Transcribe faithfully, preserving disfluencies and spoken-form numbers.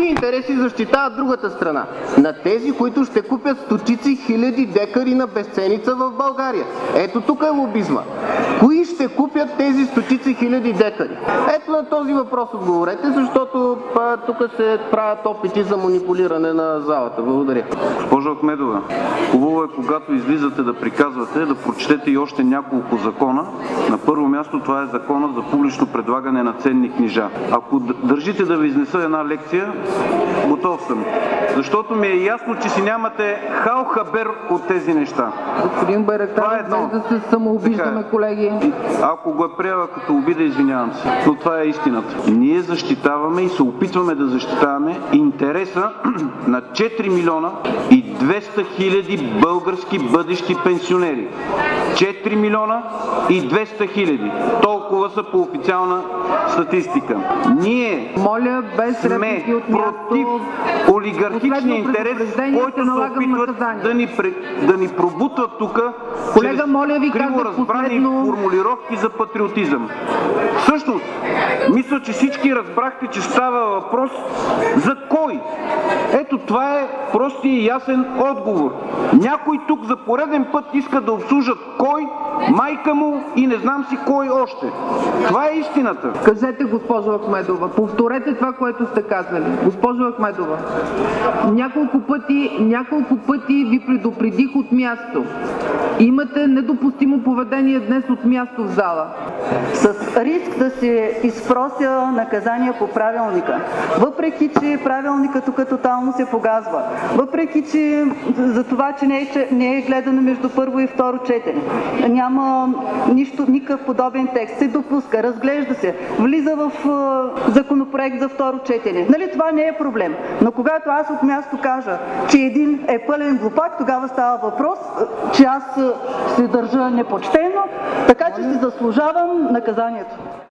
други интереси защитават другата страна. На тези, които ще купят стотици хиляди декари на безценица в България. Ето тук е лобизма. Кои ще купят тези стотици хиляди декари? Ето на този въпрос отговорете, защото тук се правят опити за манипулиране на залата. Благодаря. Госпожо Ахмедова, хубаво е, когато излизате да приказвате, да прочетете и още няколко закона. На първо място това е закона за публично предлагане на ценни книжа. Ако държите да ви изнеса една лекция, готов съм. Защото ми е ясно, че си нямате хал хабер от тези неща. Господин Байрактаров, без да се самообиждаме, колеги. Ако го е приела като обида, извинявам се. Но това е истината. Ние защитаваме и се опитваме да защитаваме интереса на четири милиона и двеста хиляди български бъдещи пенсионери. четири милиона и двеста хиляди. Толкова са по официална статистика. Ние Моля, без сме против олигархичния интерес, който се опитват да ни, да ни пробутват тук чрез криво разбрани формулировки за патриотизъм. Всъщност, мисля, че всички разбрахте, че става въпрос за кой. Ето това е прости и ясен отговор. Някой тук за пореден път иска да обслужат кой, майка му и не знам си кой още. Това е истината. Кажете, госпожо Ахмедова, повторете това, което сте казали. Госпожо Ахмедова, няколко пъти, няколко пъти ви предупредих от място. Имате недопустимо поведение днес от място в зала. С риск да се изпрося наказание по правилника. Въпреки, че правилника тук тотално се погазва. Въпреки, че за това, че не е, не е гледано между първо и второ четене. Няма нищо, никакъв подобен текст. Се допуска, разглежда се, влиза в е, законопроект за второ четене. Нали това не е проблем. Но когато аз от място кажа, че един е пълен глупак, тогава става въпрос, че аз се държа непочтено, така че си заслужавам наказанието.